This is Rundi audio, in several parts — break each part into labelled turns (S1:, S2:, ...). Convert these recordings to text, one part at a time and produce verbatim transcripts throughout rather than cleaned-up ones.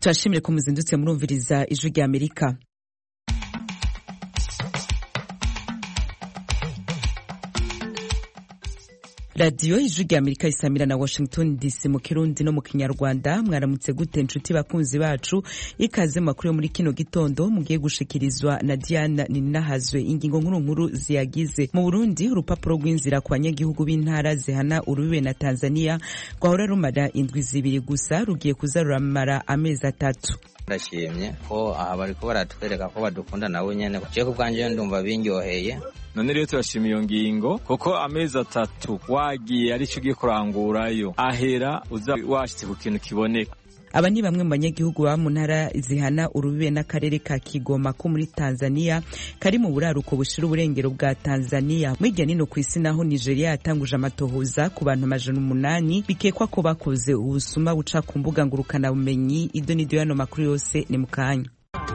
S1: turashimire ko muzindutse murumviriza ijwi rya Amerika. Radio ijwi rya Amerika isamira na Washington D C mu Kirundi no mu Kinyarwanda. Mwaramutse gute nshuti bakunzi bacu, ikaze makuru yo muri kino gitondo mugiye gushikirizwa na Diana Ninahazwe. Ingingo nkuru nkuru ziyagize: mu Burundi urupapuro rw'inzira ku banyagihugu b'intara zihana urubibe na Tanzania rwahora rumara indwi zibiri gusa rugiye kuza ruramara amezi atatu.
S2: Ndashimye ko aha bariko baratwereka ko badukunda nawe nyene je ku bwanje ndumva binyoheye.
S3: None rero turashima iyo ngingo kuko amezi atatu wagiye ari cyo gikurangurayo ahera uza washitse ku kintu kiboneka.
S1: Aba ni bamwe mu banyagihugu ba mu ntara zihana urubibe n'akarere ka Kigoma ko muri Tanzania kari mu buraruko bushira uburengero bwa Tanzania. Mwirya nino ku isi naho Nigeria yatanguje amatohoza ku bantu amajana umunani bikekwa ko bakoze ubusuma buca ku mbuga ngurukana bumenyi. Ido nido yano makuru yose ni mukanya.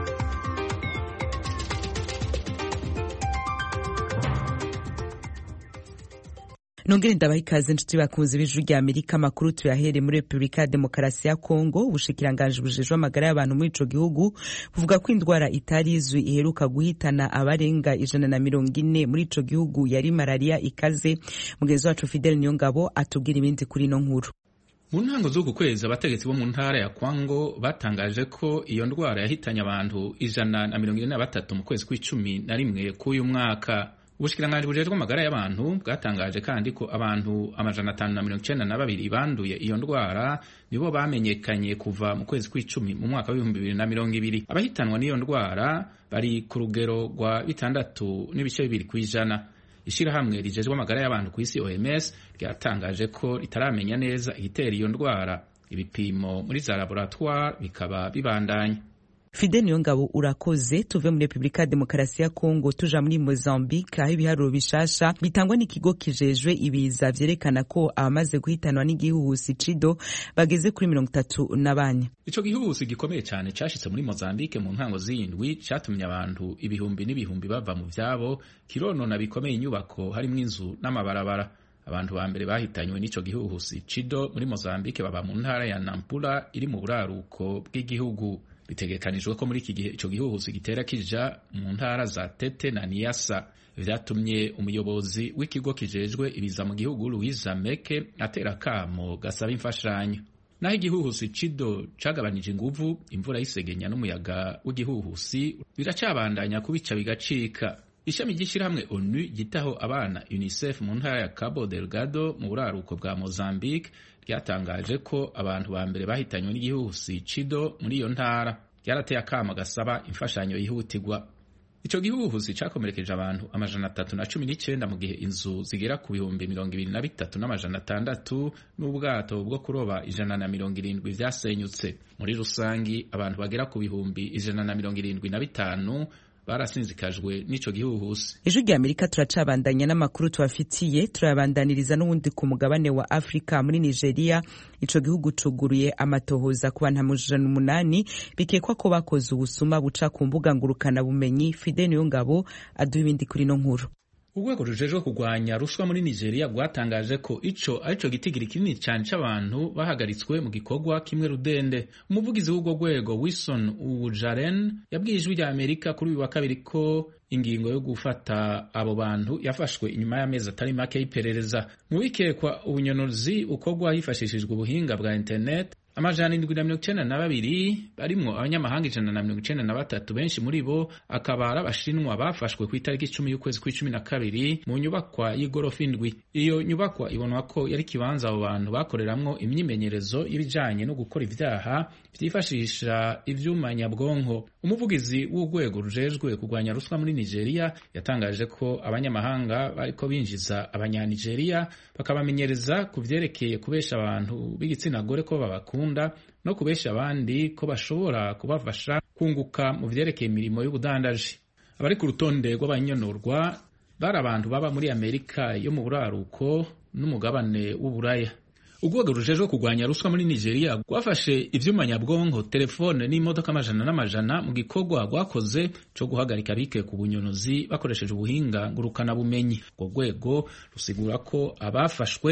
S1: Nongere ndabaha ikaze nshuti bakunzi b'ijwi rya Amerika. Makuru tuyahere muri Republika ya Demokarasi ya Kongo. Ubushikiranganje bujejwe amagara y'abantu muri ico gihugu buvuga ko indwara itari izwi iheruka guhitana abarenga ijana na mirongo ine muri ico gihugu yari malaria ikaze. Mugenzi wacu Fidel Niyongabo atubwira ibindi kuri ino nkuru.
S4: Mu ntango z'uku kwezi abategetsi bo mu ntara ya Kwango batangaje ko iyo ndwara yahitanye abantu ijana na mirongo ine na batatu mu kwezi kw'icumi na rimwe k'uyu mwaka. Ubushikiranganje bujejwe amagara y'abantu bwatangaje kandi ko abantu amajana atanu na mirongo icenda na babiri banduye iyo ndwara nibo bamenyekanye kuva mu kwezi kw'icumi mu mwaka w'ibihumbi bibiri na mirongo ibiri. Abahitanwa n'iyo ndwara bari ku rugero rwa bitandatu n'ibice bibiri kw'ijana. Ishirahamwe rijejwe amagara y'abantu ku isi O M S ryatangaje ko ritaramenya neza igitera iyo ndwara. Ibipimo muri za laboratoire bikaba bibandanya.
S1: Fidel Niyongabo urakoze. Tuve muri Republika ya Demokarasi ya Kongo tuja muri Mozambique aho ibiharuro bishasha bitangwa n'ikigo kijejwe ibiza vyerekana ko abamaze guhitanwa n'igihuhusi Cido bageze kuri mirongo itatu na bane.
S4: Ico gihuhusi gikomeye cyane cashitse muri Mozambique mu ntango z'indwi catumye abantu ibihumbi n'ibihumbi bava mu vyabo, kironona bikomeye inyubako harimo inzu n'amabarabara. Abantu ba mbere bahitanywe n'ico gihuhusi Cido muri Mozambique baba mu ntara ya Nampula iri mu buraruko bw'igihugu. Bitegekanijwe ko muri iki gihe ico gihuhusi gitera kija mu ntara za Tete na Niassa. Vyatumye umuyobozi w'ikigo kijejwe ibiza mu gihugu Louisa Meke atera kamo gasaba imfashanyo. Naho igihuhusi Cido cagabanije inguvu, imvura y'isegenya n'umuyaga w'igihuhusi biracabandanya kubica bigacika. Ishami ry'ishirahamwe ONU gitaho abana UNICEF mu ntara ya Cabo Delgado mu buraruko bwa Mozambique ryatangaje ko abantu ba mbere bahitanywe n'igihuhusi Cido muri iyo ntara. Ryarateye akamo gasaba imfashanyo yihutirwa. Ico gihuhusi cakomerekeje abantu amajana atatu na cumi n'icenda mu gihe inzu zigera ku bihumbi mirongo ibiri na bitatu n'amajana atandatu n'ubwato bwo kuroba ijana na mirongo irindwi vyasenyutse. Muri rusangi abantu bagera ku bihumbi ijana na mirongo irindwi na bitanu barasinzikajwe n'ico gihuhusi.
S1: Ijwi rya Amerika turacabandanya n'amakuru tubafitiye. Turabandaniriza n'ubundi ku mugabane wa Afrika. Muri Nigeria ico gihugu cuguruye amatohoza ku bantu amajana umunani bikekwa ko bakoze ubusuma buca ku mbuga ngurukana bumenyi. Fidel Niyongabo aduha ibindi kuri no nkuru.
S4: Urwego rujejwe kugwanya ruswa muri Nigeria rwatangaje ko ico arico gitigiri kinini cyane c'abantu bahagaritswe mu gikorwa kimwe rudende. Umuvugizi w'urwo rwego Wilson Uwujaren yabwiye ijwi rya Amerika kuri uyu wa kabiri ko ingingo yo gufata abo bantu yafashwe inyuma y'amezi atari make y'iperereza. Mu bikekwa ubunyonozi ukorwa hifashishijwe ubuhinga bwa internet, amajana indwi na mirongo icenda na babiri barimwo abanyamahanga ijana na mirongo icenda na batatu, benshi muri bo akaba ari abashinwa bafashwe ku itariki icumi y'ukwezi kw'icumi na kabiri mu nyubakwa y'igorofa indwi. Iyo nyubakwa ibonwa ko yari kibanza abo bantu bakoreramwo imyimenyerezo y'ibijanye no gukora ivyaha vyifashisha ivyuma nyabwonko. Umuvugizi w'urwego rujejwe kugwanya ruswa muri Nigeria yatangaje ko abanyamahanga bariko binjiza abanyanigeria bakabamenyereza ku vyerekeye kubesha abantu b'igitsina gore ko babakunda no kubesha abandi ko bashobora kubafasha kunguka mu vyerekeye imirimo y'ubudandaji. Abari ku rutonde rw'abanyonorwa bari abantu baba muri Amerika yo mu buraruko n'umugabane w'Uburaya. Urwego rujejwe kugwanya ruswa muri Nigeria rwafashe ivyuma nyabwonko, telefone n'imodoka amajana n'amajana mu gikorwa rwakoze co guhagarika bike ku bunyonozi bakoresheje ubuhinga ngurukana bumenyi. Urwo rwego rusigura ko abafashwe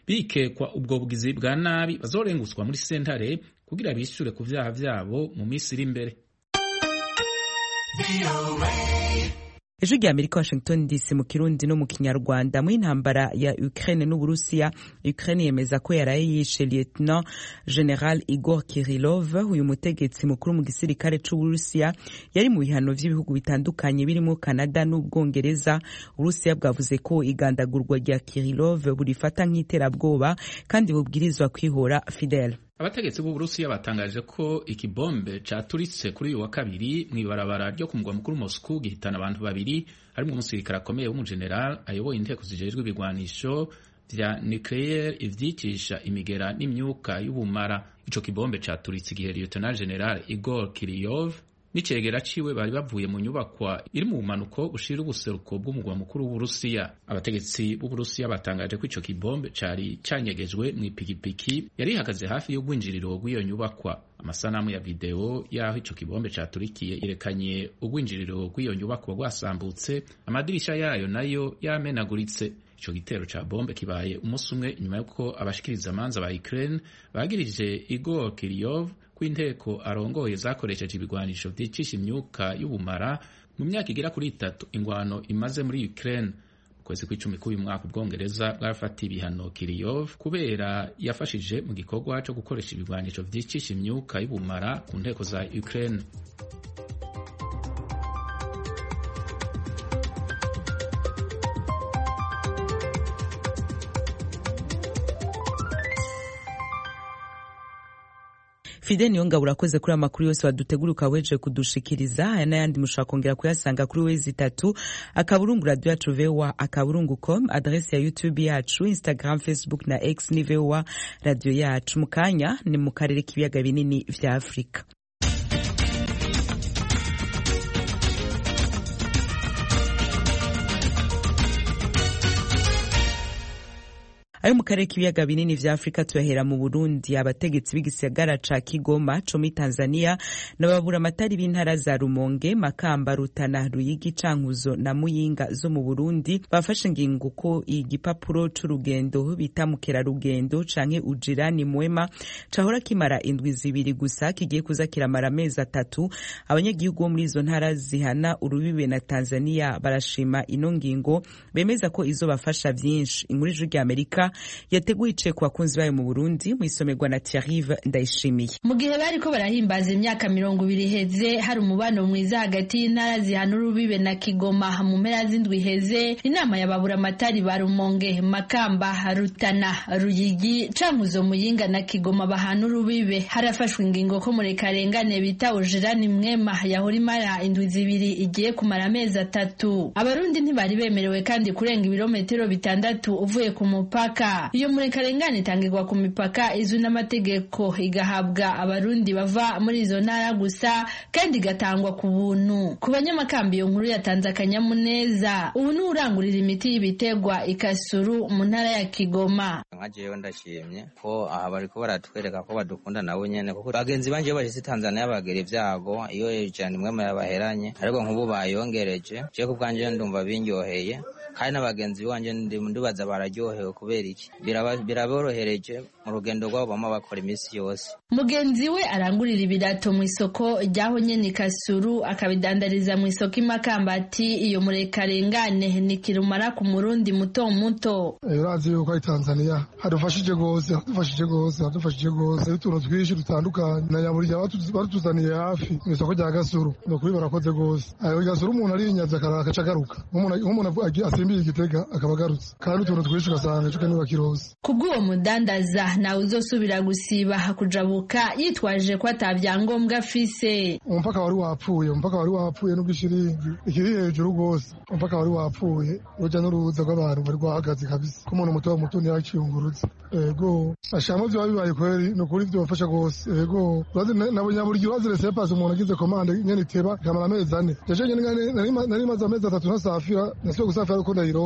S4: bikekwa ubwo bugizi bwa nabi bazorenguswa muri sentare kugira bishure ku vyaha vyabo mu minsi iri imbere.
S1: Ejo rya Amerika Washington D C mu Kirundi no mu Kinyarwanda. Mu intambara ya Ukraine n'Uburusiya, Ukraine yemeza ko yaraye yishe Lieutenant General Igor Kirillov, uyu mutegetsi mukuru mu gisirikare c'Uburusiya yari mu bihano vy'ibihugu bitandukanye birimo Canada n'Ubwongereza. Uburusiya bwavuze ko igandagurwa rya Kirillov burifata nk'iterabwoba kandi bubwirizwa kwihora. Fidel.
S4: Abategetsi b'Uburusiya batangaje ko ikibombe caturitse kuri uyu wa kabiri mw'ibarabara ryo ku mugwa mukuru Moscow gihitana abantu babiri, harimo umusirikare akomeye w'umugeneral ayoboye inteko zijejwe ibigwanisho vya nucleaire ivyicisha imigera n'imyuka y'ubumara. Ico kibombe caturitse igihe Lieutenant General Igor Kirillov n'icegera ciwe bari bavuye mu nyubakwa iri mu bumanuko bushira ubuseruko bw'umugwa mukuru w'Uburusiya. Abategetsi b'Uburusiya batangaje ko ico kibombe cari canyegejwe mw'ipikipiki yari ihagaze hafi y'ubwinjiriro bw'iyo nyubakwa. Amasanamu ya video yaho ico kibombe caturikiye yerekanye ubwinjiriro bw'iyo nyubakwa bwasambutse, amadirisha yayo nayo yamenaguritse. Ico gitero ca bombe kibaye umunsi umwe inyuma yuko abashikiriza amanza ba Ukraine bagirije Igor Kirillov kw'inteko arongoye zakoresheje ibigwanisho vyicisha imyuka y'ubumara mu myaka igera kuri itatu ingwano imaze muri Ukraine. Kwezi kw'icumi k'uyu mwaka Ubwongereza bwarafatiye ibihano Kirillov kubera yafashije mu gikorwa co gukoresha ibigwanisho vyicisha imyuka y'ubumara ku nteko za Ukraine.
S1: Fide Niyonga urakoze kuri amakuru yose waduteguruka weje kudushikiriza. Aya n'ayandi mushaka kongera kuyasanga kuri wezi itatu akaburungu radio yacu V O A akaburungu com, adresse ya YouTube yacu, Instagram, Facebook na X ni V O A radio yacu. Mukanya ni mu karere k'ibiyaga binini vya Afrika. Ayo mu karere k'ibiyaga binini vya Afrika tuyahera mu Burundi. Abategetsi b'igisagara ca Kigoma co muri Tanzania n'ababura amatari b'intara za Rumonge, Makamba, Rutana, Ruyigi, Cankuzo na Muyinga zo mu Burundi bafashe ingingo ko igipapuro c'urugendo bita mukerarugendo canke ujirani mwema cahora kimara indwi zibiri gusa kigiye kuza kiramara amezi atatu. Abanyagihugu bo muri izo ntara zihana urubibe na Tanzania barashima ino ngingo, bemeza ko izo bafasha vyinshi. Inkuru y'Ijwi ry'Amerika yateguye ice ku bakunzi bayo mu Burundi mwisomerwa na Thierry Ndayishimiye.
S5: Mu gihe bariko barahimbaza imyaka mirongo ibiri heze hari umubano mwiza hagati y'intara zihana urubibe na Kigoma mu mpera z'indwi heze, inama y'ababura amatari ba Rumonge, Makamba, Rutana, Ruyigi, Cankuzo, Muyinga na Kigoma bahana urubibe harafashwe ingingo ko murekarengane bita ujirani mwema yahora imara indwi zibiri igiye kumara amezi atatu. Abarundi ntibari bemerewe kandi kurenga ibirometero bitandatu uvuye ku mupaka. Iyo murekarengane itangirwa ku mipaka izwi n'amategeko, igahabwa abarundi bava muri izo ntara gusa kandi igatangwa ku buntu. Ku banyamakambi iyo nkuru yatanze akanyamuneza. Ubu ni urangurira imiti y'ibitegwa Ikasuru mu ntara ya Kigoma.
S2: Nkajeyo ndashimye ko aha bariko baratwereka ko badukunda nawe nyene, kuko bagenzi banje bashitse Tanzania bagera ivyago iyo ijana imwe yabaheranye, ariko nk'ubu bayongereje. Je ku bwanje ndumva binyoheye kandi n'abagenzi banje ndibaza bararyohewe kubera iki biraborohereje mu rugendo rwabo bama bakora imisi yose.
S5: Mugenzi we arangurira ibirato mu isoko ryaho nyene Kasuru akabidandariza mu isoko Imakamba ati iyo murekarengane ni kirumara ku murundi muto muto.
S6: Urazi yuko ari Tanzania hadufashije gose hadufashije gose hadufashije gose utuntu twinshi dutandukanye na yaburya batuzaniye hafi mu isoko rya Gasuru no kuri barakoze gose. Ayo Gasuru umuntu ari inyaza karaka cagaruka umuntu asimbiye Igitega akabagarutse kandi utuntu twinshi gasanga cyo niba kirose.
S5: Kubw'uwo mudandaza nawe uzosubira gusiba hakujabuka yitwaje ko atavyangombwa afise.
S6: Umpaka wari wapfuye umpaka wari wapfuye n'ubwishiringi ikiri hejuru gose umpaka wari wapfuye roja n'uruza rw'abantu bari rwahagaze kabisa ko umuntu muto muto ntiyaciyungurutse. Ego ashamo byo bibaye kweri no kuri byo bafasha gose. Ego nabo nyaburyo bazire sepas umuntu agize commande nyene iteba kamara amezi ane jeje nyene nari maze amezi atatu ntasafira nasiyo gusafira uko ndayirose.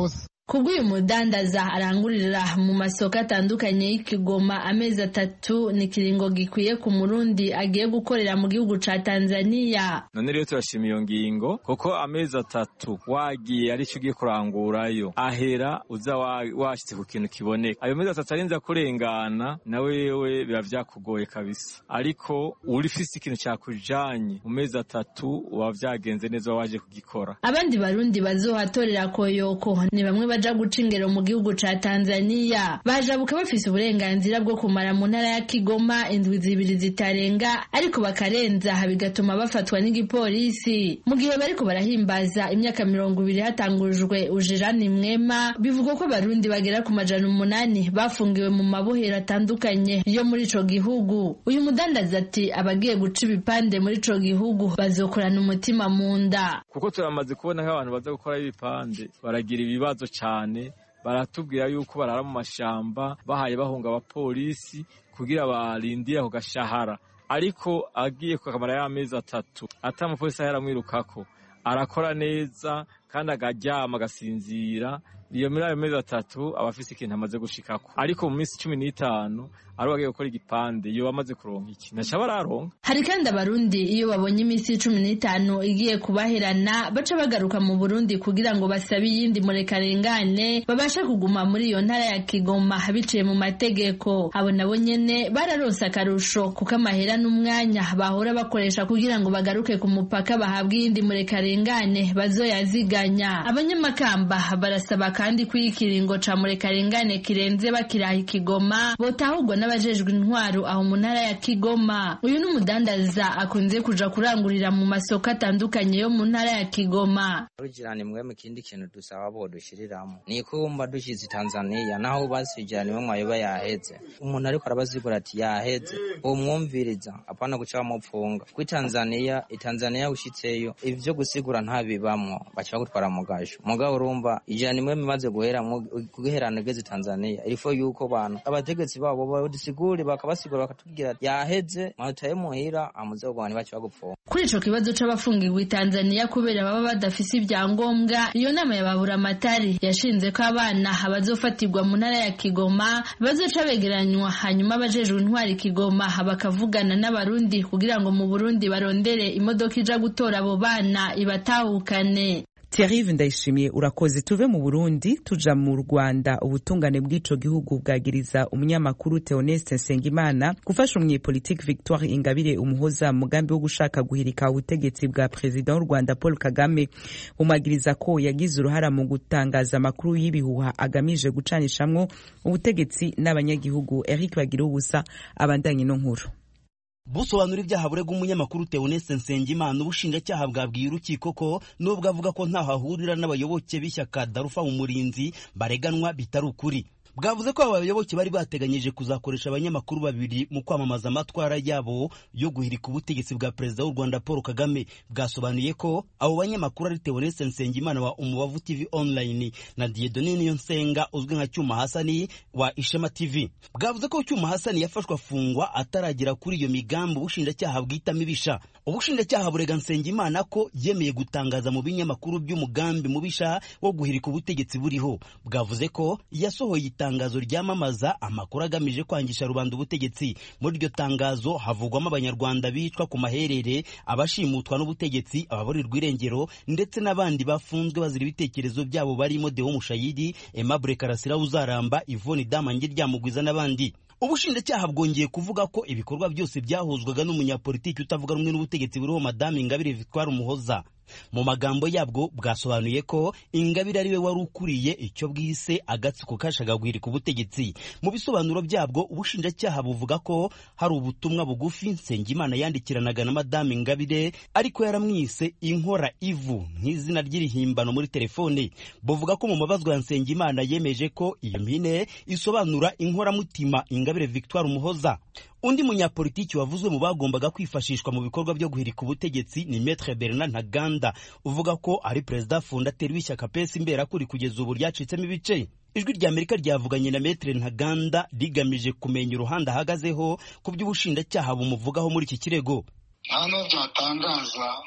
S5: kubw'uyu mudandaza arangurira mu masoko atandukanye y'Ikigoma amezi atatu ni kiringo gikwiye ku murundi agiye gukorera mu gihugu ca Tanzania.
S3: None rero turashima iyo ngingo kuko amezi atatu wagiye ari cyo ugiye kurangurayo ahera uza washitse ku kintu kiboneka. Ayo mezi atatu arinza kurengana na wewe biba vyakugoye kabisa, ariko uri fisi ikintu cyakujanye mu mezi atatu uba vyagenze neza waje kugikora.
S5: Abandi barundi bazohatorera koyoko ni bamwe baja guca ingero mu gihugu ca Tanzania, bajabuka bafise uburenganzira bwo kumara mu ntara ya Kigoma indwi zibiri zitarenga, ariko bakarenza bigatuma bafatwa n'igipolisi. Mu gihe bariko barahimbaza imyaka mirongo ibiri hatangujwe ujirani mwema, bivugwa ko abarundi bagera ku majana umunani bafungiwe mu mabohero atandukanye yo muri ico gihugu. Uyu mudandaza ati abagiye guca ibipande muri ico gihugu bazokorana umutima mu nda,
S3: kuko turamaze kubona nk'abantu baza gukora ibipande baragira ibibazo cyane, baratubwira yuko barara mu mashamba bahaye bahunga abapolisi kugira barindire ako gashahara, ariko agiye kukamara y'amezi atatu ata umupolisi yaramwirukako arakora neza kandi agaryama agasinzira. Iyo muri ayo mezi atatu abafise ikintu amaze gushikako, ariko mu minsi cumi n'itanu ari wagiye gukora igipande iyo bamaze kuronka iki naca bararonka.
S5: Hari kandi abarundi iyo babonye iminsi cumi n'itanu igiye kubaherana baca bagaruka mu Burundi kugira ngo basabe iyindi murekarengane babashe kuguma muri iyo ntara ya Kigoma biciye mu mategeko. Abo nabo nyene bararonse akarusho kuko amahera n'umwanya bahora bakoresha kugira ngo bagaruke ku mupaka bahabwe iyindi murekarengane bazoyaziganya. Abanyamakamba barasaba kandi kwikiringo ca murekarengane kirenze bakiraha Kigoma botahugwa n'abajejwe intwaro aho mu ntara ya Kigoma. Uyu n'umudandaza akunze kuja kurangurira mu masoko atandukanye yo mu ntara ya Kigoma.
S2: Urujirani mwe mu kindi kintu dusaba bo dushiriramo ni kumba dushize Tanzania naho basijirani mwe mwayoba yaheze, umuntu ariko arabazigura ati yaheze uwo mwumviriza apana guca bamupfunga. Kuri Tanzania itanzania ushitseyo ivyo gusigura ntabibamwo baca bagutwara mu gasho. Mugabo urumva ijana mwe bimaze guhera guherana geze Tanzania ilifo yuko bana abategetsi babo badisigure bakabasigura bakatubwira yaheze mataye muhira amuze ubwana bacu bagupfo.
S5: Kuri ico kibazo c'abafungirwa Tanzania kubera baba badafise ibyangombwa, iyo nama yababura amatari yashinze ko abana abazofatirwa mu ntara ya Kigoma bazoca begeranywa, hanyuma abajejwe intwari Kigoma bakavugana n'abarundi kugira ngo mu Burundi barondere imodoka ija gutora abo bana ibatahukane.
S1: Thierry Ndayishimiye urakoze. Tuve mu Burundi tuja mu Rwanda. Ubutungane bw'ico gihugu bwagiriza umunyamakuru Theoneste Nsengimana gufasha umunyepolitike Victoire Ingabire Umuhoza mugambi wo gushaka guhirika ubutegetsi bwa President w'u Rwanda Paul Kagame. Umagiriza ko yagize uruhara mu gutangaza amakuru y'ibihuha agamije gucanishamwo ubutegetsi n'abanyagihugu. Eric Bagirubusa abandanye no nkuru.
S7: Busobanura ibyaha burega umunyamakuru Theoneste Nsengimana, ubushinjacyaha bwabwiye urukiko ko nubwo avuga ko ntaho ahurira n'abayoboke b'ishyaka Darufa Umurinzi bareganwa bitari ukuri. Bwavuze ko abayoboke bari bateganyije kuzakoresha abanyamakuru babiri mu kwamamaza amatwara yabo yo guhirika ubutegetsi bwa Perezida w'u Rwanda Paul Kagame. Bwasobanuye ko abo banyamakuru ari Theoneste Nsengimana wa Umubavu T V Online na Dieudonne Niyonsenga uzwi nka Cyuma Hasani wa Ishema T V. Bwavuze ko Cyuma Hasani yafashwe afungwa ataragira kuri iyo migambi ubushinjacyaha bwitamo ibisha. Ubushinjacyaha burega Nsengimana ko yemeye gutangaza mu binyamakuru by'umugambi mubisha wo guhirika ubutegetsi buriho. Bwavuze ko yasohoye itangazo ryamamaza amakuru agamije kwangisha rubanda ubutegetsi. Muri iryo tangazo havugwamo abanyarwanda bicwa ku maherere, abashimutwa n'ubutegetsi, ababurirwa irengero ndetse n'abandi bafunzwe bazira ibitekerezo byabo barimo Deo Mushayidi, Aimable Karasira Uzaramba, Yvonne Damangi Ryamugwiza n'abandi. Ubushinjacyaha bwongeye kuvuga ko ibikorwa byose byahuzwaga n'umunyapolitiki utavuga rumwe n'ubutegetsi buriho Madame Ingabire Victoire Umuhoza. Mu magambo yabwo bwasobanuye ko Ingabire ari we wari ukuriye icyo bwise agatsiko kashaka guhirika ubutegetsi. Mu bisobanuro byabwo ubushinjacyaha buvuga ko hari ubutumwa bugufi Nsengimana yandikiranaga na Madame Ingabire ariko yaramwise inkora ivu nk'izina ry'irihimbano muri telefone. Buvuga ko mu mabazwa ya Nsengimana yemeje ko iyo mpine isobanura inkora mutima Ingabire Victoire Umuhoza. Undi munyapolitiki wavuzwe mu bagombaga kwifashishwa mu bikorwa byo guhirika ubutegetsi ni Maître Bernard Ntaganda, uvuga ko ari Perezida fondateur w'ishyaka P S Imbera kuri kugeza ubu ryacitsemo ibice. Ijwi rya Amerika ryavuganye na Maître Ntaganda rigamije kumenya uruhande ahagazeho ku by'ubushinjacyaha bumuvugaho muri iki kirego.
S8: Hano byatangaza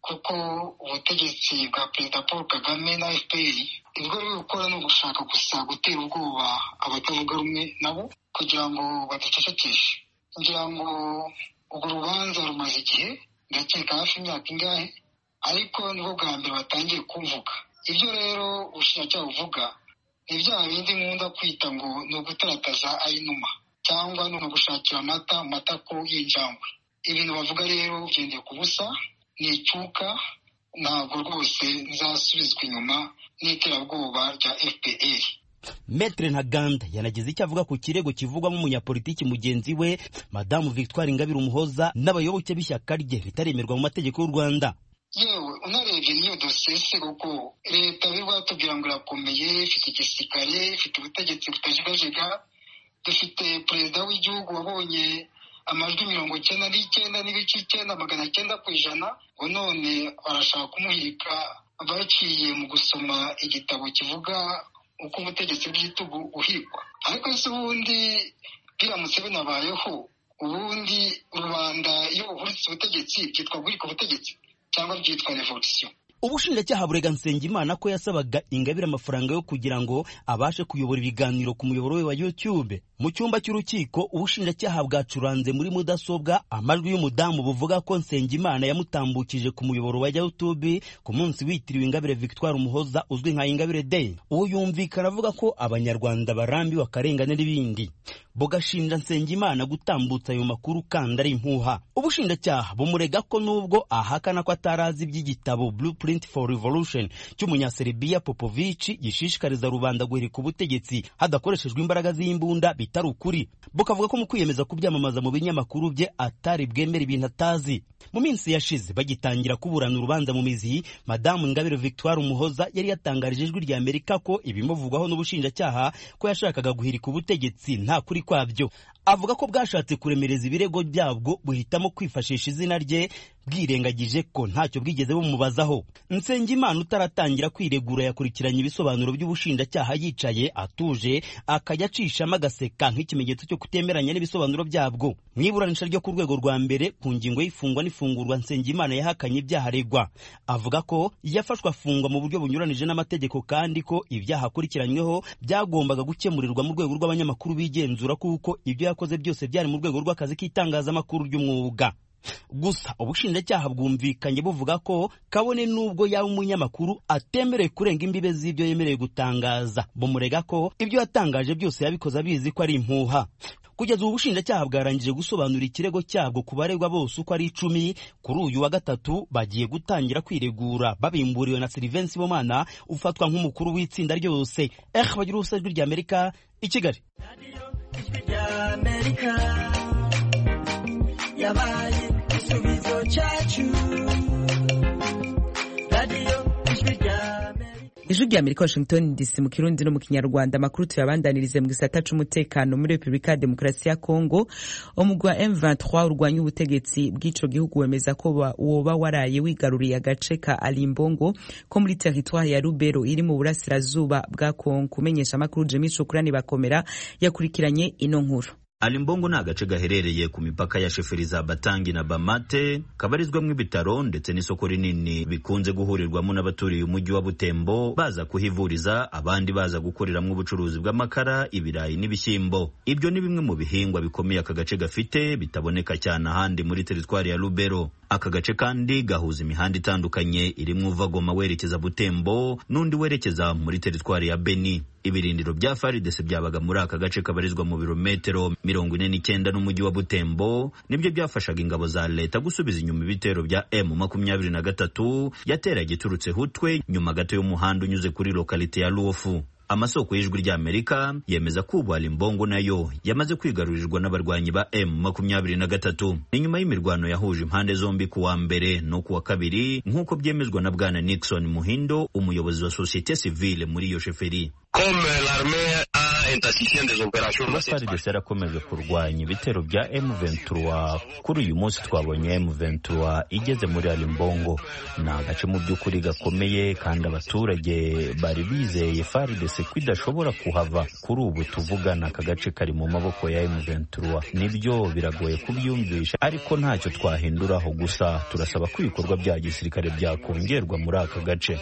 S6: kuko ubutegetsi bwa perezida Paul Kagame na F P R ibwo biri gukora no gushaka gusa gutera ubwoba abatavuga rumwe nabo kugira ngo baducecekeshe. Ngira ngo urwo rubanza rumaze igihe, ndakeka hafi imyaka ingahe, ariko nibwo bwa mbere batangiye kumvuga. Ibyo rero ubushinjacyaha buvuga ni ibyaha bindi nkunda kwita ngo ni ugutarataza ayinuma cyangwa ni ugushakira amata mu matako y'injangwe. Ibintu bavuga rero byendeye ku busa, ni icuka, ntabwo rwose nzasubizwa inyuma n'iterabwoba rya F P R.
S7: Maître Ntaganda yanagize icyo avuga ku kirego kivugwamo umunyapolitiki mugenzi we Madamu Victoire Ingabire Umuhoza n'abayoboke b'ishyaka rye ritaremerwa mu mategeko y'u Rwanda.
S6: Yewe unarebye niyo dosiye se kuko leta biri batubwira ngo irakomeye, ifite igisirikare, ifite ubutegetsi butajegajega, dufite perezida w'igihugu wabonye amajwi mirongo icyenda n'icyenda n'ibice icyenda magana cyenda ku ijana, ngo none barashaka kumuhirika baciye mu gusoma igitabo kivuga uko ubutegetsi bw'igitugu buhirwa. Ariko se ubundi biramutse binabayeho, ubundi rubanda iyo buhuritse ubutegetsi byitwa guhirika ubutegetsi cyangwa byitwa revolution?
S7: Ubushinjacyaha burega Nsengimana ko yasabaga Ingabire amafaranga yo kugira ngo abashe kuyobora ibiganiro ku muyoboro we wa YouTube. Mu cyumba cy'urukiko ubushinjacyaha bwacuranze muri mudasobwa amajwi y'umudamu buvuga ko Nsengimana yamutambukije ku muyoboro wa YouTube ku munsi witiriwe Ingabire Victoire Umuhoza uzwi nka Ingabire Day. Uwo yumvikana avuga ko abanyarwanda barambiwe akarengane n'ibindi, bugashinja Nsengimana gutambutsa ayo makuru kandi ari impuha. Ubushinjacyaha bumurega ko nubwo ahakana ko atarazi iby'igitabo Blueprint for Revolution cy'umunyaserbia Popovich gishishikariza rubanda guhirika ubutegetsi hadakoreshejwe imbaraga z'imbunda bitari ukuri, bukavuga ko mu kwiyemeza kubyamamaza mu binyamakuru bye atari bwemera ibintu atazi. Mu minsi yashize bagitangira kuburana urubanza mu mizi, Madamu Ingabire Victoire Umuhoza yari yatangarije ijwi rya Amerika ko ibimuvugwaho n'ubushinjacyaha ko yashakaga guhirika ubutegetsi nta kuri kwabyo. Avuga ko bwashatse kuremereza ibirego byabwo buhitamo kwifashisha izina rye bwirengagije ko ntacyo bwigeze bumubazaho. Nsengimana utaratangira kwiregura yakurikiranye ibisobanuro by'ubushinjacyaha yicaye atuje, akajya acishamo agaseka nk'ikimenyetso cyo kutemeranya n'ibisobanuro byabwo. Mu iburanisha ryo ku rwego rwa mbere ku ngingo y'ifungwa n'ifungurwa, Nsengimana yahakanye ibyaha aregwa. Avuga ko yafashwe afungwa mu buryo bunyuranije n'amategeko kandi ko ibyaha akurikiranyweho byagombaga gukemurirwa mu rwego rw'abanyamakuru bigenzura kuko ibyo yakoze byose byari mu rwego rw'akazi k'itangazamakuru ry'umwuga. Gusa ubushinjacyaha bwumvikanye buvuga ko kabone nubwo yaba umunyamakuru atemerewe kurenga imbibe z'ibyo yemerewe gutangaza, bumurega ko ibyo yatangaje byose yabikoze abizi ko ari impuha. Kugeza ubu ubushinjacyaha bwarangije gusobanura ikirego cyabwo ku baregwa bose uko ari icumi. Kuri uyu wa gatatu bagiye gutangira kwiregura babimburiwe na Sylvain Sibomana ufatwa nk'umukuru w'itsinda ryose. Eh bagira ubusajwi rya Amerika i Kigali.
S8: Yabaye isubizo cyacu radio
S1: Ijwi rya Amerika Washington D C mu Kirundi no mu Kinyarwanda. Amakuru tuyabandanirize mu gisata c'umutekano muri Republika ya Demokarasi ya Kongo. Umugwi wa M vingt-trois urwanya ubutegetsi bw'ico gihugu wemeza ko woba waraye wigaruriye agace ka Alimbongo ko muri territoire ya Lubero iri mu burasirazuba bwa Kongo. Kumenyesha amakuru Jimmy Shukrani bakomera yakurikiranye ino nkuru.
S9: Alimbongo ni agace gaherereye ku mipaka ya sheferi za Batangi na Bamate, kabarizwamo ibitaro ndetse n'isoko rinini bikunze guhurirwamo n'abaturiye umujyi wa Butembo baza kuhivuriza, abandi baza gukoreramo ubucuruzi bw'amakara, ibirayi n'ibishyimbo. Ibyo ni bimwe mu bihingwa bikomeye aka gace gafite bitaboneka cyane ahandi muri teritwari ya Lubero. Aka gace kandi gahuza imihanda itandukanye irimo uva Goma werekeza Butembo n'undi werekeza muri teritwari ya Beni. Ibirindiro bya F A R D C byabaga muri aka gace kabarizwa mu birometero mirongo ine n'icyenda n'umujyi wa Butembo, nibyo byafashaga ingabo za leta gusubiza inyuma ibitero bya M makumyabiri na gatatu yatera giturutse Hutwe nyuma gato y'umuhanda unyuze kuri lokalite ya Luofu. Amasoko y'ijwi rya Amerika yemeza ko ubu Alimbongo nayo yamaze kwigarurirwa n'abarwanyi ba M makumyabiri na gatatu. Ni nyuma y'imirwano yahuje impande zombi ku wa mbere no ku wa kabiri nk'uko byemezwa na Bwana Nixon Muhindo, umuyobozi wa societe civile muri iyo sheferi.
S10: Comme l'armée a
S9: kuba F A R D C yarakomeje kurwanya ibitero bya M vingt-trois, kuri uyu munsi twabonye M vingt-trois igeze muri Alimbongo. Ni agace mu by'ukuri gakomeye kandi abaturage bari bizeye F A R D C ko idashobora kuhava. Kuri ubu tuvugana aka gace kari mu maboko ya M vingt-trois. Nibyo biragoye kubyumvisha, ariko ntacyo twahinduraho, gusa turasaba ko ibikorwa bya gisirikare byakongerwa muri aka gace.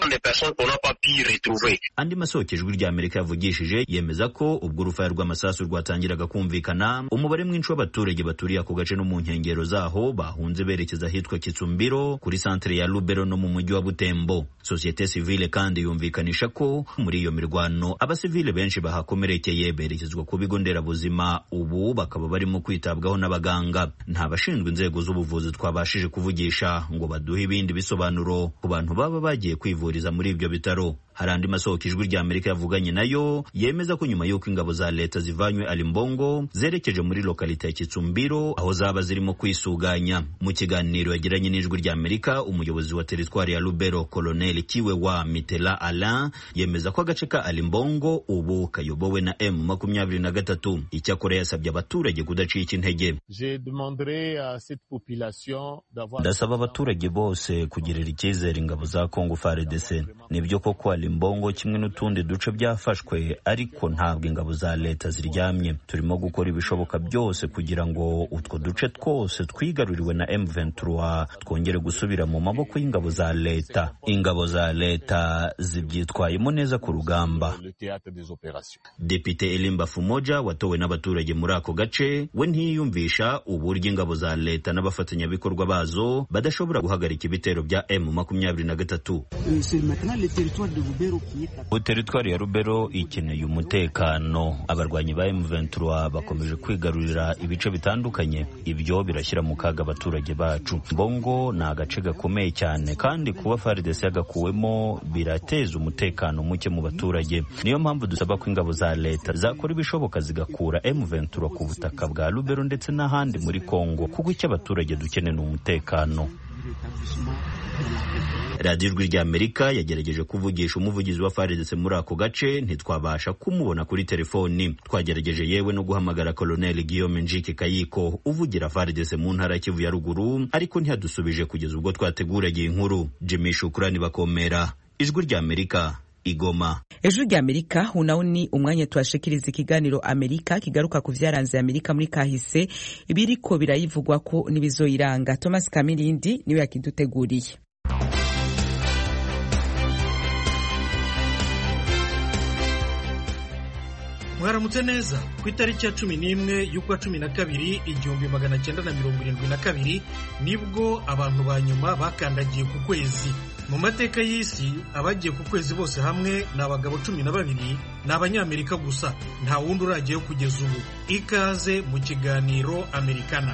S9: Andi masoko ijwi rya Amerika yavugishije yemeza ko ubwo urufaya rw'amasasu rwatangiraga kumvikana, umubare mwinshi w'abaturage baturiye ako gace no mu nkengero zaho bahunze berekeza ahitwa Kitsumbiro kuri santere ya Lubero no mu mujyi wa Butembo. Societe civile kandi yumvikanisha ko muri iyo mirwano abasivile benshi bahakomerekeye berekezwa ku bigo nderabuzima, ubu bakaba barimo kwitabwaho n'abaganga. Nta bashinzwe inzego z'ubuvuzi twabashije kuvugisha ngo baduhe ibindi bisobanuro ku bantu baba bagiye kwivuriza muri ibyo bitaro. Hari andi masoko ijwi rya Amerika yavuganye nayo yemeza ko nyuma y'uko ingabo za leta zivanywe Alimbongo zerekeje muri lokalite ya Kitsumbiro aho zaba zirimo kwisuganya. Mu kiganiro yagiranye n'ijwi rya Amerika, umuyobozi wa teritwari ya Lubero Colonel Kiwe wa Mitela Alain yemeza ko agace ka Alimbongo ubu kayobowe na M makumyabiri na gatatu. Icyakora yasabye abaturage kudacika intege. Ndasaba abaturage bose kugirira icyizere ingabo za Congo F A R D C. Nibyo koko Alimbongo kimwe n'utundi duce byafashwe, ariko ntabwo ingabo za leta ziryamye. Turimo gukora ibishoboka byose kugira ngo utwo duce twose twigaruriwe na M vingt-trois twongere gusubira mu maboko y'ingabo za leta. Ingabo za leta zibyitwayemo neza ku rugamba. Depite Elimba Fumoja watowe n'abaturage muri ako gace we ntiyumvisha uburyo ingabo za leta n'abafatanyabikorwa bazo badashobora guhagarika ibitero bya M makumyabiri na gatatu. Teritwari ya Lubero ikeneye umutekano. Abarwanyi ba M vingt-trois bakomeje kwigarurira ibice bitandukanye, ibyo birashyira mu kaga abaturage bacu. Bongo ni agace gakomeye cyane, kandi kuba F A R D C yagakuwemo birateza umutekano muke mu baturage. Niyo mpamvu dusaba ko ingabo za leta zakora ibishoboka zigakura M vingt-trois ku butaka bwa Lubero ndetse n'ahandi muri Kongo, kuko icyo abaturage dukeneye ni umutekano. Radio Ijwi rya Amerika yagerageje kuvugisha umuvugizi wa F A R D C muri ako gace, ntitwabasha kumubona kuri telefoni. Twagerageje yewe no guhamagara Colonel Guillaume Njike Kayiko uvugira F A R D C mu ntara ya Kivu ya ruguru, ariko ntiyadusubije kugeza ubwo twateguraga inkuru. Jimmy Shukrani Bakomera, Ijwi rya Amerika, Igoma.
S1: Ijwi rya Amerika unawo ni umwanya twashikiriza ikiganiro Amerika kigaruka ku vyaranze Amerika muri kahise, ibiriko birayivugwa ko nibizoyiranga. Thomas Kamirindi niwe yakiduteguriye.
S10: Mwaramutse neza. Ku itariki ya cumi n'imwe y'ukwa cumi na kabiri igihumbi magana cyenda na mirongo irindwi na kabiri nibwo abantu ba nyuma bakandagiye ku kwezi. Mu mateka y'isi abagiye ku kwezi bose hamwe ni abagabo cumi na babiri, ni Abanyamerika gusa, nta wundi uragiyeho kugeza ubu. Ikaze mu kiganiro Amerikana.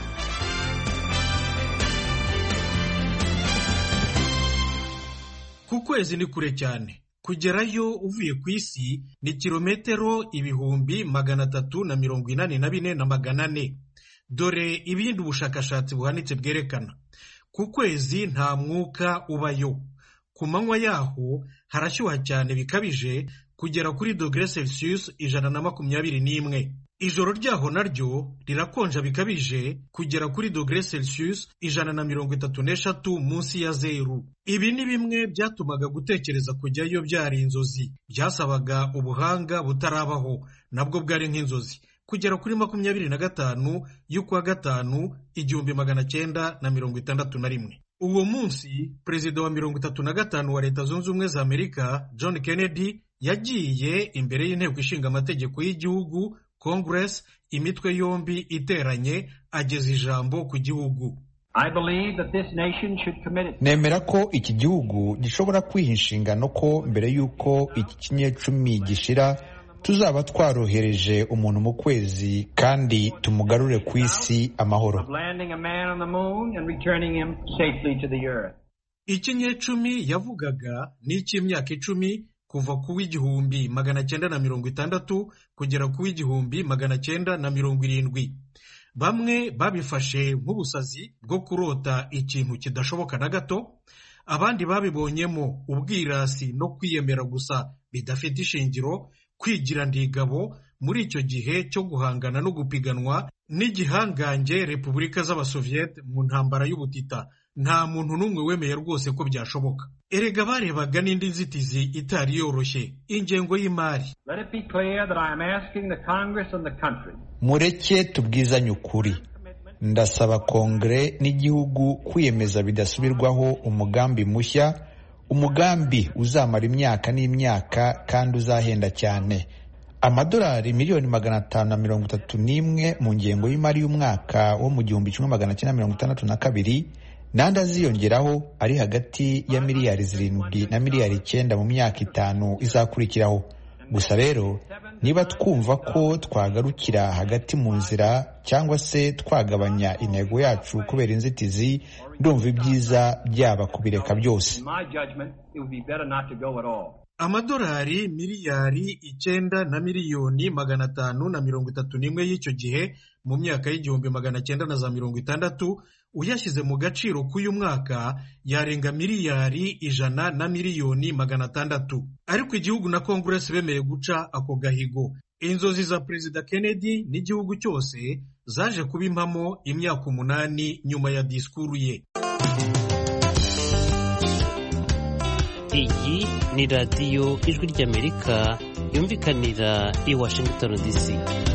S10: Ku kwezi ni kure cyane. Kugerayo uvuye ku isi ni kilometero ibihumbi magana atatu na mirongo inani na bine na magana ane. Dore ibindi ubushakashatsi buhanitse bwerekana. Ku kwezi nta mwuka ubayo. Ku manywa yaho harashyuha cyane bikabije kugera kuri dogere Celsius ijana na makumyabiri n'imwe. Ijoro ryaho naryo rirakonja bikabije kugera kuri dogere Celsius ijana na mirongo itatu n'eshatu munsi ya zeru. Ibi ni bimwe byatumaga gutekereza kujyayo byari inzozi. Byasabaga ubuhanga butarabaho, nabwo bwari nk'inzozi. Kugera kuri makumyabiri na gatanu y'ukwa gatanu igihumbi magana cyenda na mirongo itandatu na rimwe. Uwo munsi perezida wa mirongo itatu na gatanu wa Leta Zunze Ubumwe za Amerika John Kennedy yagiye imbere y'inteko ishinga amategeko y'igihugu Congress, imitwe yombi iteranye, ageza ijambo ku gihugu.
S11: Nemera ko iki gihugu gishobora kwiha inshingano ko mbere y'uko iki kinyecumi gishira tuzaba twarohereje umuntu mu kwezi kandi tumugarure ku isi amahoro.
S10: Ikinyecumi yavugaga ni icy'imyaka icumi kuva ku w'igihumbi magana cyenda na mirongo itandatu kugera ku w'igihumbi magana cyenda na mirongo irindwi. Bamwe babifashe nk'ubusazi bwo kurota ikintu kidashoboka na gato, abandi babibonyemo ubwirasi no kwiyemera gusa bidafite ishingiro, kwigira ndigabo muri icyo gihe cyo guhangana no gupiganwa n'igihangange Repubulika z'Abasoviyete mu ntambara y'ubutita. Nta muntu n'umwe wemeye rwose ko byashoboka. Erega barebaga n'indi nzitizi itari yoroshye, ingengo y'imari.
S11: Mureke tubwizanye ukuri, ndasaba Kongere n'igihugu kwiyemeza bidasubirwaho umugambi mushya, umugambi uzamara imyaka n'imyaka kandi uzahenda cyane. Amadolari miliyoni magana atanu na mirongo itatu n'imwe mu ngengo y'imari y'umwaka wo mu gihumbi kimwe magana cyenda mirongo itandatu na kabiri nandi aziyongeraho ari hagati ya miliyari zirindwi na miliyari icyenda mu myaka itanu izakurikiraho. Gusa rero niba twumva ko twagarukira hagati mu nzira cyangwa se twagabanya intego yacu kubera inzitizi, ndumva ibyiza byaba kubireka byose.
S10: Amadolari miliyari icyenda na miliyoni magana atanu na mirongo itatu n'imwe y'icyo gihe mu myaka y'igihumbi magana cyenda na za mirongo itandatu uyashyize mu gaciro k'uyu mwaka yarenga miliyari ijana na miliyoni magana atandatu. Ariko igihugu na Congress bemeye guca ako gahigo. Inzozi za Perezida Kennedy n'igihugu cyose zaje kuba impamo imyaka umunani nyuma ya disikuru ye.
S12: Iyi ni radiyo Ijwi ry'Amerika yumvikanira i Washington D C.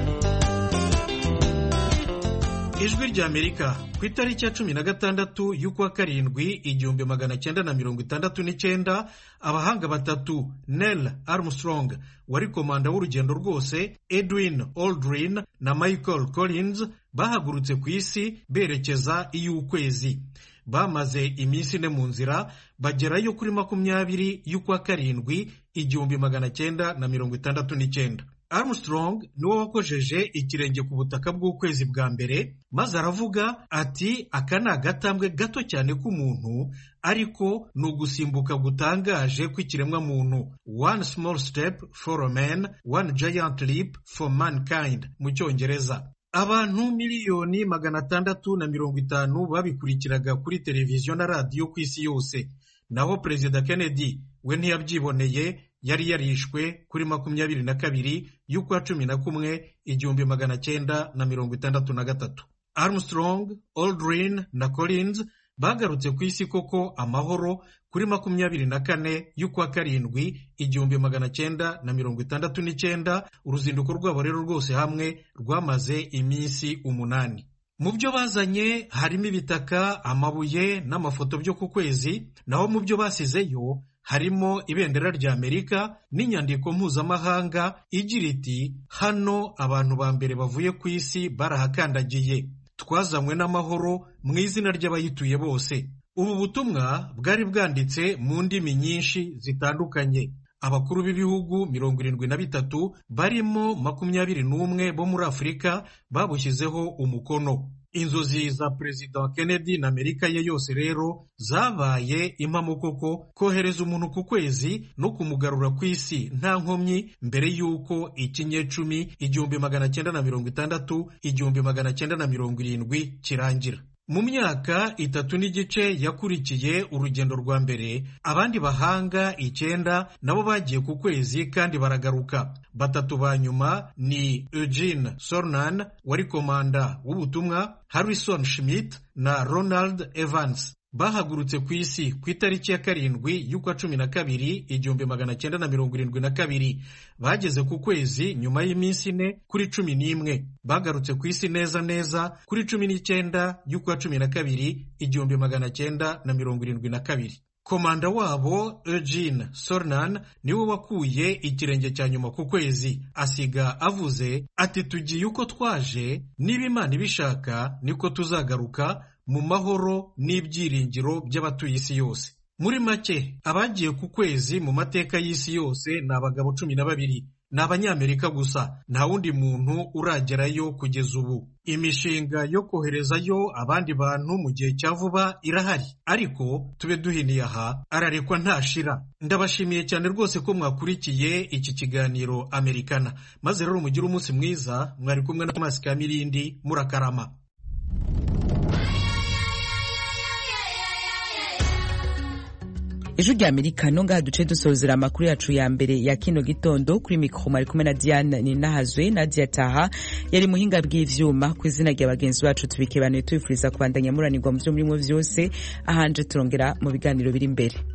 S10: Ijwi ry'Amerika ku itariki ya cumi na gatandatu y'ukwa karindwi igihumbi magana cyenda na mirongo itandatu n'icyenda, abahanga batatu Neil Armstrong wari komanda w'urugendo rwose, Edwin Aldrin na Michael Collins bahagurutse ku isi berekeza iy'ukwezi. Bamaze iminsi ine mu nzira bagerayo kuri makumyabiri y'ukwa karindwi igihumbi magana cyenda na mirongo itandatu n'icyenda. Armstrong niwe wakojeje ikirenge ku butaka bw'ukwezi bwa mbere, maze aravuga ati aka ni agatambwe gato cyane k'umuntu, ariko ni ugusimbuka gutangaje kw'ikiremwa muntu. One small step for a man, one giant leap for mankind mu Cyongereza. Abantu miliyoni magana atandatu na mirongo itanu babikurikiraga kuri televiziyo na radiyo ku isi yose. Naho Perezida Kennedy we ntiyabyiboneye, yari yarishwe kuri makumyabiri na kabiri y'ukwa cumi na kumwe igihumbi magana cyenda na mirongo itandatu na gatatu. Armstrong, Aldrin na Collins bagarutse ku isi koko amahoro kuri makumyabiri na kane y'ukwa karindwi igihumbi magana cyenda na mirongo itandatu n'icyenda. Uruzinduko rwabo rero rwose hamwe rwamaze iminsi umunani. Mu byo bazanye harimo ibitaka, amabuye n'amafoto byo ku kwezi, naho mu byo basizeyo harimo ibendera rya Amerika n'inyandiko mpuzamahanga igira iti hano abantu ba mbere bavuye ku isi barahakandagiye, twazanywe n'amahoro mu izina ry'abayituye bose. Ubu butumwa bwari bwanditse mu ndimi nyinshi zitandukanye. Abakuru b'ibihugu mirongo irindwi na bitatu barimo makumyabiri n'umwe bo muri Afurika babushyizeho umukono. Inzozi za Perezida Kennedy na Amerika ye yose rero zabaye impamo koko kohereza umuntu ku kwezi no kumugarura ku isi nta nkomyi mbere y'uko ikinyecumi igihumbi magana cyenda na mirongo itandatu igihumbi magana cyenda na mirongo irindwi kirangira. Mu myaka itatu n'igice yakurikiye urugendo rwa mbere, abandi bahanga icyenda nabo bagiye ku kwezi kandi baragaruka. Batatu ba nyuma ni Eugene Cernan wari komanda w'ubutumwa, Harrison Schmitt na Ronald Evans. Bahagurutse ku isi ku itariki ya karindwi y'ukwa cumi na kabiri igihumbi magana cyenda na mirongo irindwi na kabiri. Bageze ku kwezi nyuma y'iminsi ine kuri cumi n'imwe. Bagarutse ku isi neza neza kuri cumi n'icyenda y'ukwa cumi na kabiri igihumbi magana cyenda na mirongo irindwi na kabiri. Komanda wabo Eugene Cernan niwe wakuye ikirenge cya nyuma ku kwezi, asiga avuze ati tugiye uko twaje, niba Imana ibishaka niko tuzagaruka mu mahoro n'ibyiringiro by'abatuye isi yose. Muri make abagiye ku kwezi mu mateka y'isi yose ni abagabo cumi na babiri. Ni Abanyamerika gusa, nta wundi muntu uragerayo kugeza ubu. Imishinga yo koherezayo abandi bantu mu gihe cya vuba irahari, ariko tube duhiniye aha ararekwa ntashira. Ndabashimiye cyane rwose ko mwakurikiye iki kiganiro Amerikana, maze rero mugire umunsi mwiza. Mwari kumwe na Thomas Kamirindi, murakarama.
S1: ijwi rya Amerika no ngaha duce dusozera amakuru yacu ya mbere ya kino gitondo. Kuri mikro mari kumwe na Diane Ninahazwe, Nadia Taha yari muhinga bw'ivyuma. Ku izina rya bagenzi bacu tubike bane twifuriza kubandanya muranirwa mu byo murimo vyose, ahanje turongera mu biganiro biri imbere.